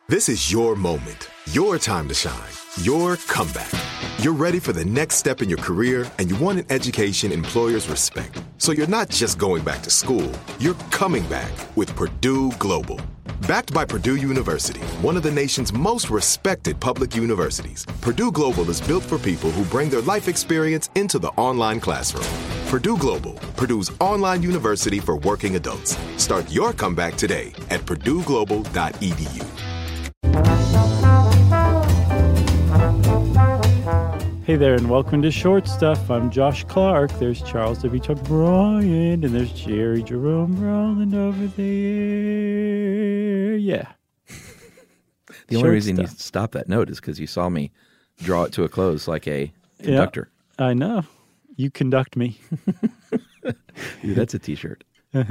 This is your moment, your time to shine, your comeback. You're ready for the next step in your career, and you want an education employers respect. So you're not just going back to school, you're coming back with Purdue Global. Backed by Purdue University, one of the nation's most respected public universities, Purdue Global is built for people who bring their life experience into the online classroom. Purdue Global, Purdue's online university for working adults. Start your comeback today at purdueglobal.edu. Hey there, and welcome to Short Stuff. I'm Josh Clark. There's Charles W. Chuck Bryant, and there's Jerry Jerome rolling over there. Yeah. The only reason you stopped that note is because you saw me draw it to a close like a conductor. Yeah, I know. You conduct me. Dude, that's a T-shirt.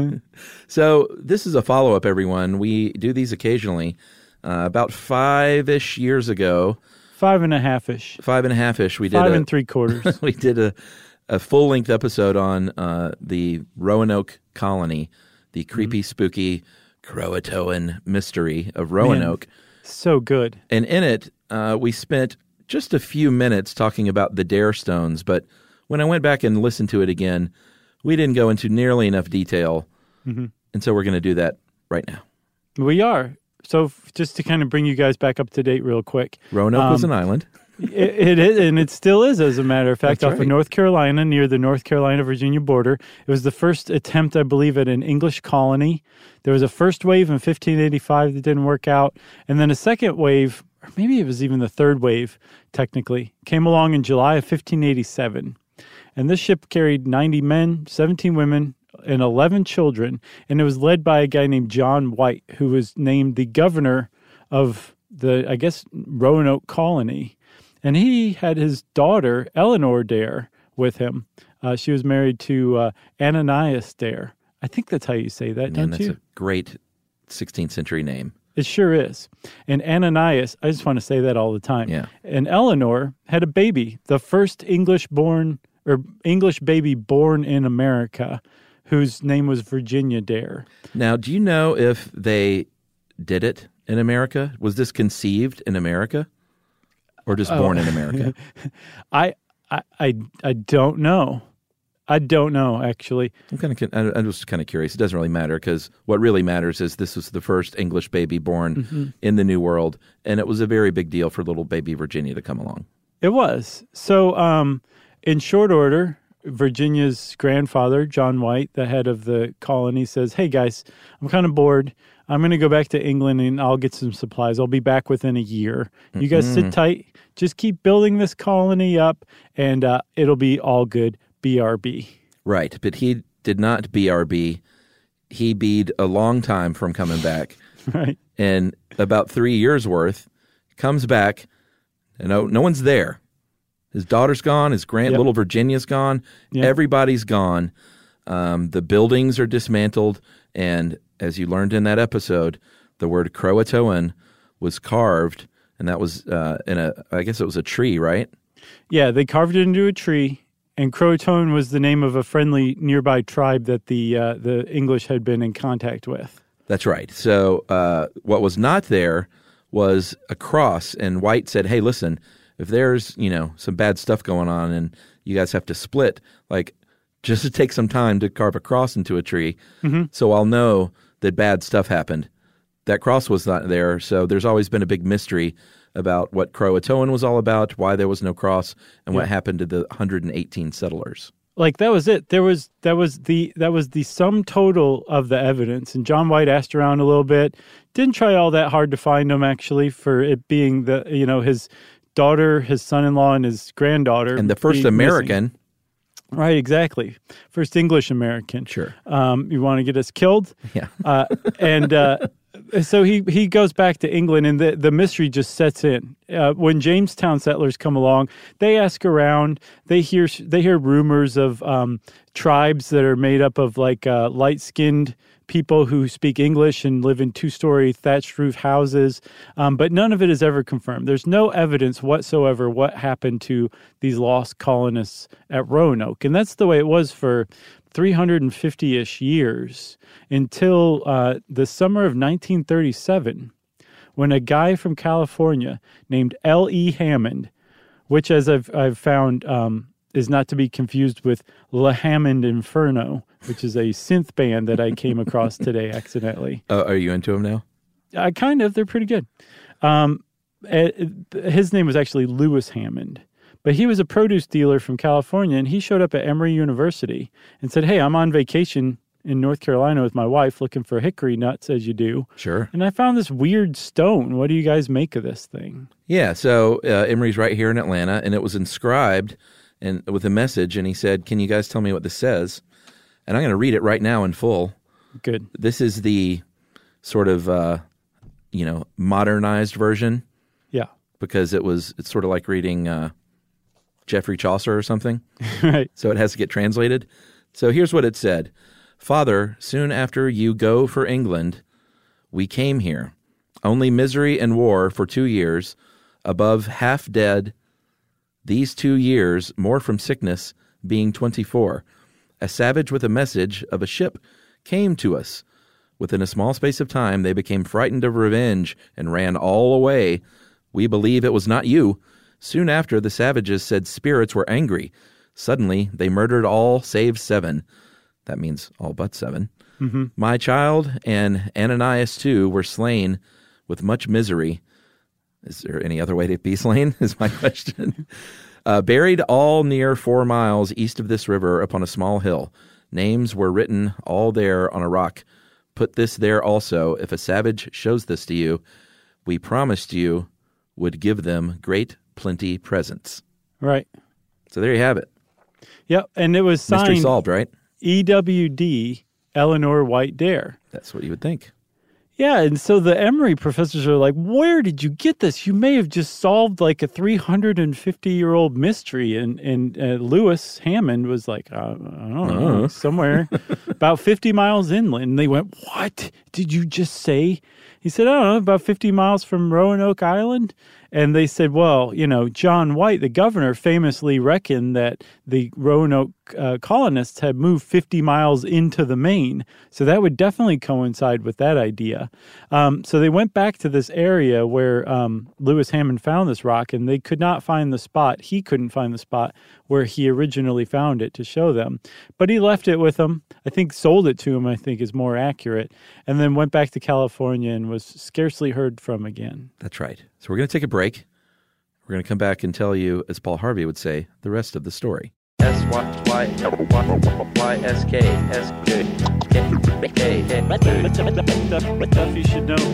So this is a follow-up, everyone. We do these occasionally. About 5-ish years ago. 5.5-ish. 5.5-ish. We did 5 3/4. We did a full-length episode on the Roanoke colony, the creepy, spooky Croatoan mystery of Roanoke. Man, so good. And in it, we spent just a few minutes talking about the Dare Stones, but when I went back and listened to it again, we didn't go into nearly enough detail, and so we're going to do that right now. We are. So just to kind of bring you guys back up to date real quick. Roanoke was an island. It is, and it still is, as a matter of fact, That's off right. of North Carolina, near the North Carolina-Virginia border. It was the first attempt, I believe, at an English colony. There was a first wave in 1585 that didn't work out, and then a second wave, or maybe it was even the third wave, technically, came along in July of 1587. And this ship carried 90 men, 17 women, and 11 children, and it was led by a guy named John White, who was named the governor of the, I guess, Roanoke colony. And he had his daughter, Eleanor Dare, with him. She was married to Ananias Dare. I think that's how you say that, don't you? That's a great 16th century name. It sure is. And Ananias, I just want to say that all the time. Yeah. And Eleanor had a baby, the first English baby born in America, whose name was Virginia Dare. Now, do you know if they did it in America? Was this conceived in America or just born in America? I don't know. I don't know, actually. I'm just kind of curious. It doesn't really matter because what really matters is this was the first English baby born in the New World, and it was a very big deal for little baby Virginia to come along. It was. So in short order, Virginia's grandfather, John White, the head of the colony, says, hey, guys, I'm kind of bored. I'm going to go back to England and I'll get some supplies. I'll be back within a year. You guys sit tight. Just keep building this colony up and it'll be all good. BRB. Right, but he did not BRB. He beed a long time from coming back. Right. And about 3 years worth, comes back, and no one's there. His daughter's gone. His little Virginia's gone. Yep. Everybody's gone. The buildings are dismantled. And as you learned in that episode, the word Croatoan was carved, and that was I guess it was a tree, right? Yeah, they carved it into a tree. And Croatoan was the name of a friendly nearby tribe that the English had been in contact with. That's right. So what was not there was a cross. And White said, hey, listen, if there's, some bad stuff going on and you guys have to split, just take some time to carve a cross into a tree so I'll know that bad stuff happened. That cross was not there, so there's always been a big mystery about what Croatoan was all about, why there was no cross, and what happened to the 118 settlers. That was it. That was the sum total of the evidence. And John White asked around a little bit. Didn't try all that hard to find them, actually, for it being his daughter, his son-in-law, and his granddaughter. And the first American. Missing. Right, exactly. First English American. Sure. You want to get us killed? Yeah. So he goes back to England, and the mystery just sets in. When Jamestown settlers come along, they ask around. They hear rumors of tribes that are made up of light-skinned people who speak English and live in 2-story thatched roof houses, but none of it is ever confirmed. There's no evidence whatsoever what happened to these lost colonists at Roanoke, and that's the way it was for 350-ish years until the summer of 1937, when a guy from California named L.E. Hammond, which as I've found is not to be confused with La Hammond Inferno, which is a synth band that I came across today accidentally. Are you into them now? Kind of. They're pretty good. His name was actually Lewis Hammond, but he was a produce dealer from California, and he showed up at Emory University and said, hey, I'm on vacation in North Carolina with my wife looking for hickory nuts, as you do. Sure. And I found this weird stone. What do you guys make of this thing? Yeah, so Emory's right here in Atlanta, and it was inscribed and with a message, and he said, can you guys tell me what this says? And I'm going to read it right now in full. Good. This is the sort of, modernized version. Yeah. Because it's sort of like reading Geoffrey Chaucer or something. Right. So it has to get translated. So here's what it said. Father, soon after you go for England, we came here. Only misery and war for 2 years, above half dead. These 2 years, more from sickness, being 24. A savage with a message of a ship came to us. Within a small space of time, they became frightened of revenge and ran all away. We believe it was not you. Soon after, the savages said spirits were angry. Suddenly, they murdered all save 7. That means all but 7. Mm-hmm. My child and Ananias too were slain with much misery. Is there any other way to be slain, is my question. Buried all near 4 miles east of this river upon a small hill. Names were written all there on a rock. Put this there also. If a savage shows this to you, we promised you would give them great plenty presents. Right. So there you have it. Yep. And it was signed Mystery solved, right? EWD Eleanor White Dare. That's what you would think. Yeah, and so the Emory professors are like, where did you get this? You may have just solved like a 350-year-old mystery. And Lewis Hammond was like, I don't know, somewhere about 50 miles inland. And they went, what did you just say? He said, I don't know, about 50 miles from Roanoke Island. And they said, well, John White, the governor, famously reckoned that the Roanoke colonists had moved 50 miles into the Maine. So that would definitely coincide with that idea. So they went back to this area where Lewis Hammond found this rock, and they could not find the spot. He couldn't find the spot where he originally found it to show them. But he left it with them. I think sold it to him, I think is more accurate, and then went back to California and was scarcely heard from again. That's right. So we're going to take a break. We're going to come back and tell you, as Paul Harvey would say, the rest of the story. Stuff you should know.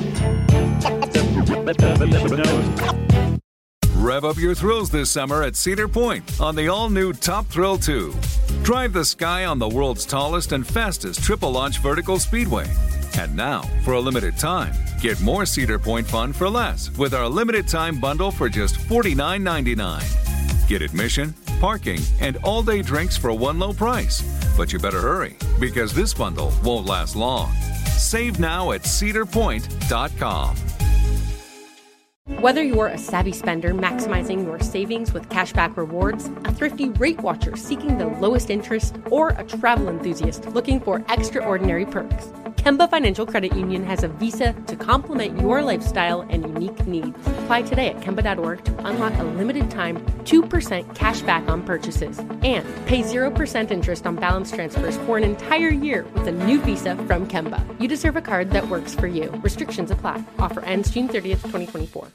Rev up your thrills this summer at Cedar Point on the all-new Top Thrill 2. Drive the sky on the world's tallest and fastest triple-launch vertical speedway. And now, for a limited time, get more Cedar Point fun for less with our limited-time bundle for just $49.99. Get admission, parking, and all-day drinks for one low price. But you better hurry, because this bundle won't last long. Save now at cedarpoint.com. Whether you're a savvy spender maximizing your savings with cashback rewards, a thrifty rate watcher seeking the lowest interest, or a travel enthusiast looking for extraordinary perks, Kemba Financial Credit Union has a visa to complement your lifestyle and unique needs. Apply today at Kemba.org to unlock a limited-time 2% cash back on purchases and pay 0% interest on balance transfers for an entire year with a new visa from Kemba. You deserve a card that works for you. Restrictions apply. Offer ends June 30th, 2024.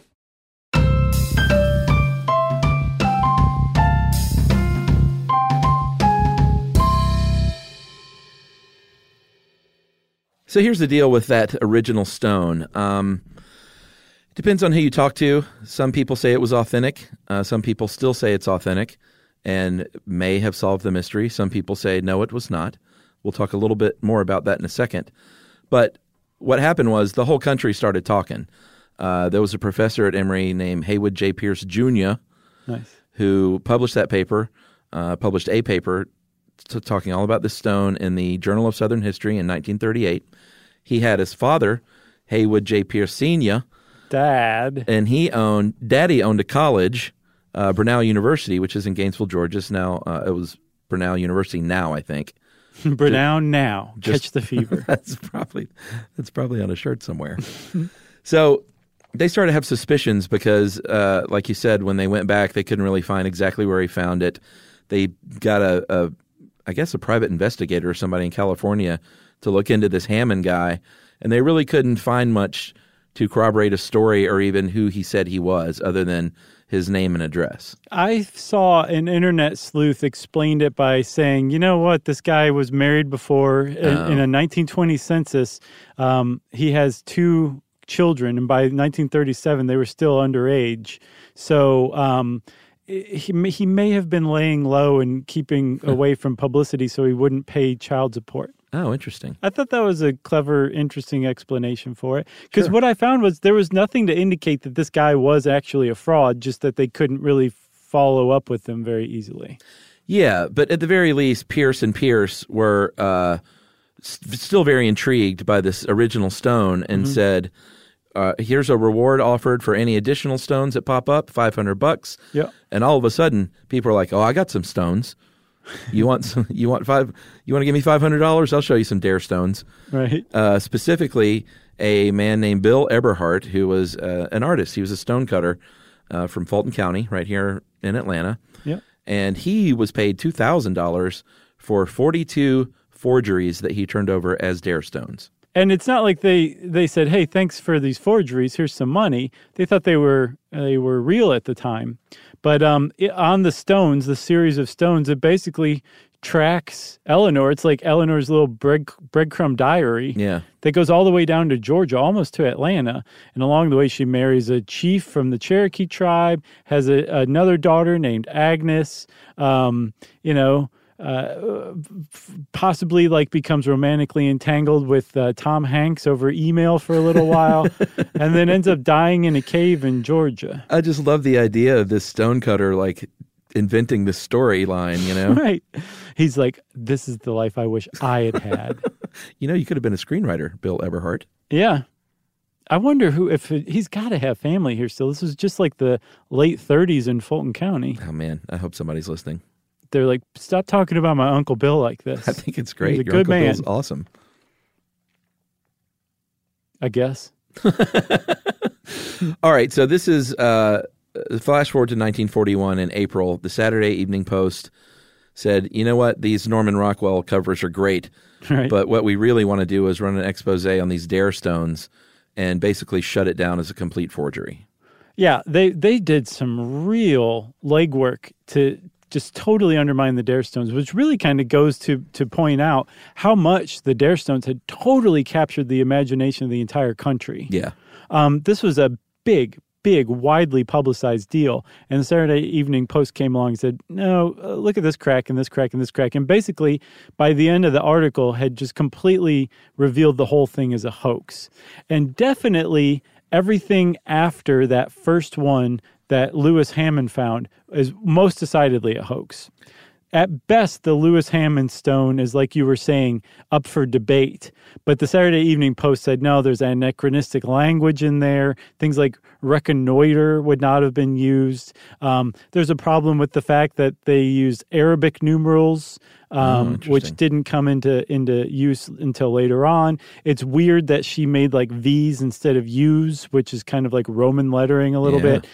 So here's the deal with that original stone. It depends on who you talk to. Some people say it was authentic. Some people still say it's authentic and may have solved the mystery. Some people say, no, it was not. We'll talk a little bit more about that in a second. But what happened was the whole country started talking. There was a professor at Emory named Haywood J. Pierce Jr. Nice. Who published that paper, published a paper talking all about this stone in the Journal of Southern History in 1938. He had his father, Haywood J. Pierce Sr., Dad. And Daddy owned a college, Brenau University, which is in Gainesville, Georgia. It's now, it was Brenau University now, I think. Brenau now. Catch the fever. That's probably on a shirt somewhere. So they started to have suspicions because, like you said, when they went back, they couldn't really find exactly where he found it. They got a private investigator or somebody in California to look into this Hammond guy, and they really couldn't find much to corroborate a story or even who he said he was other than his name and address. I saw an internet sleuth explained it by saying, you know what, this guy was married before. In a 1920 census, he has 2 children, and by 1937, they were still underage. So he may have been laying low and keeping away from publicity so he wouldn't pay child support. Oh, interesting. I thought that was a clever, interesting explanation for it. Because what I found was there was nothing to indicate that this guy was actually a fraud, just that they couldn't really follow up with him very easily. Yeah, but at the very least, Pierce and Pierce were still very intrigued by this original stone and said, here's a reward offered for any additional stones that pop up, $500. Yeah. And all of a sudden, people are like, oh, I got some stones. You want to give me $500? I'll show you some dare stones. Right. Specifically, a man named Bill Eberhardt, who was an artist. He was a stone cutter from Fulton County, right here in Atlanta. Yeah. And he was paid $2,000 for 42 forgeries that he turned over as dare stones. And it's not like they said, hey, thanks for these forgeries, here's some money. They thought they were real at the time. But on the stones, the series of stones, it basically tracks Eleanor. It's like Eleanor's little breadcrumb diary. Yeah. That goes all the way down to Georgia, almost to Atlanta. And along the way, she marries a chief from the Cherokee tribe, has another daughter named Agnes, possibly like becomes romantically entangled with Tom Hanks over email for a little while, and then ends up dying in a cave in Georgia. I just love the idea of this stonecutter like inventing this storyline, Right. He's like, this is the life I wish I had had. You could have been a screenwriter, Bill Eberhardt. Yeah. I wonder if he's got to have family here still. This was just like the late 30s in Fulton County. Oh, man. I hope somebody's listening. They're like, stop talking about my Uncle Bill like this. I think it's great. He's a Your good Uncle man. Bill's awesome. I guess. All right. So this is flash forward to 1941 in April. The Saturday Evening Post said, you know what? These Norman Rockwell covers are great. Right. But what we really want to do is run an expose on these dare stones and basically shut it down as a complete forgery. Yeah. They did some real legwork to just totally undermine the dare stones, which really kind of goes to point out how much the dare stones had totally captured the imagination of the entire country. Yeah. This was a big, widely publicized deal. And the Saturday Evening Post came along and said, no, look at this crack and this crack and this crack. And basically, by the end of the article, had just completely revealed the whole thing as a hoax. And definitely everything after that first one that Lewis Hammond found is most decidedly a hoax. At best, the Lewis Hammond stone is, like you were saying, up for debate. But the Saturday Evening Post said, no, there's anachronistic language in there. Things like reconnoiter would not have been used. There's a problem with the fact that they used Arabic numerals, which didn't come into use until later on. It's weird that she made like V's instead of U's, which is kind of like Roman lettering a little bit.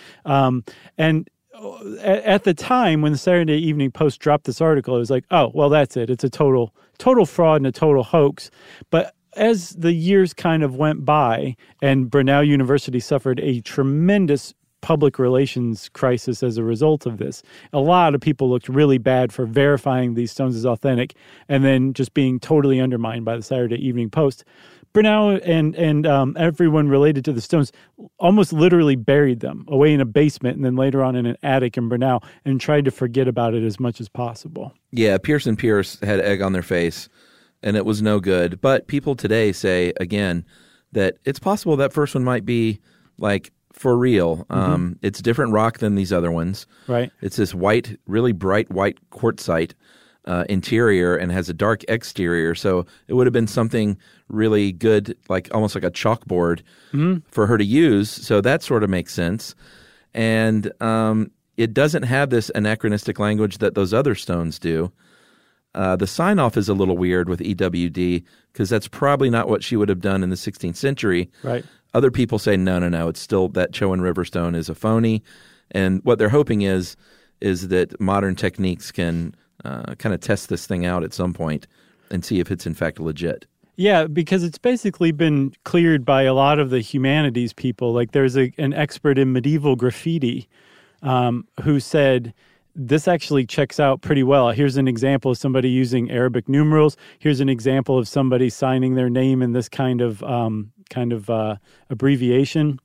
And at the time when the Saturday Evening Post dropped this article, it was like, oh, well, that's it. It's a total fraud and a total hoax. But as the years kind of went by and Brenau University suffered a tremendous public relations crisis as a result of this, a lot of people looked really bad for verifying these stones as authentic and then just being totally undermined by the Saturday Evening Post. Brenau and everyone related to the stones almost literally buried them away in a basement and then later on in an attic in Brenau and tried to forget about it as much as possible. Yeah, Pierce and Pierce had egg on their face, and it was no good. But people today say, again, that it's possible that first one might be, like, for real. It's different rock than these other ones. Right. It's this white, really bright white quartzite interior and has a dark exterior. So it would have been something really good, like almost like a chalkboard for her to use. So that sort of makes sense. And it doesn't have this anachronistic language that those other stones do. The sign-off is a little weird with EWD because that's probably not what she would have done in the 16th century. Right. Other people say, no, it's still that Chowan River stone is a phony. And what they're hoping is that modern techniques can kind of test this thing out at some point and see if it's in fact legit. Yeah, because it's basically been cleared by a lot of the humanities people. Like there's an expert in medieval graffiti who said, this actually checks out pretty well. Here's an example of somebody using Arabic numerals. Here's an example of somebody signing their name in this kind of abbreviation.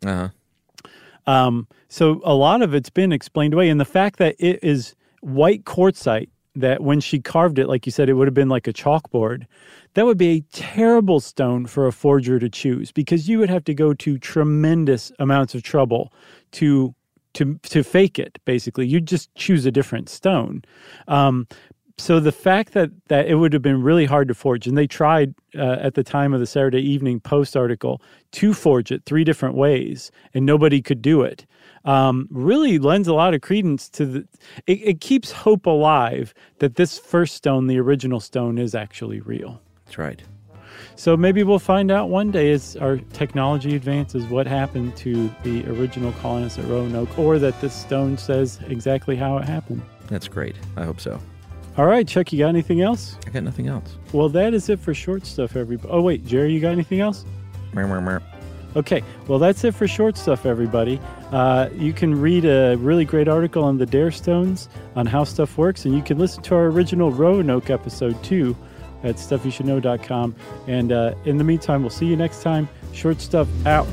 So a lot of it's been explained away. And the fact that it is white quartzite, that when she carved it, like you said, it would have been like a chalkboard, that would be a terrible stone for a forger to choose, because you would have to go to tremendous amounts of trouble to fake it, basically. You'd just choose a different stone. So the fact that it would have been really hard to forge, and they tried at the time of the Saturday Evening Post article to forge it 3 different ways, and nobody could do it, really lends a lot of credence to it keeps hope alive that this first stone, the original stone, is actually real. That's right. So maybe we'll find out one day as our technology advances what happened to the original colonists at Roanoke, or that this stone says exactly how it happened. That's great. I hope so. All right, Chuck, you got anything else? I got nothing else. Well, that is it for Short Stuff, everybody. Oh, wait, Jerry, you got anything else? Okay, well, that's it for Short Stuff, everybody. You can read a really great article on the Dare Stones, on how stuff works, and you can listen to our original Roanoke episode, too, at StuffYouShouldKnow.com. And in the meantime, we'll see you next time. Short Stuff out.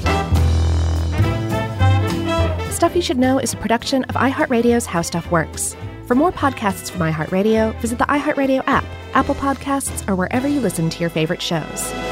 Stuff You Should Know is a production of iHeartRadio's How Stuff Works. For more podcasts from iHeartRadio, visit the iHeartRadio app, Apple Podcasts, or wherever you listen to your favorite shows.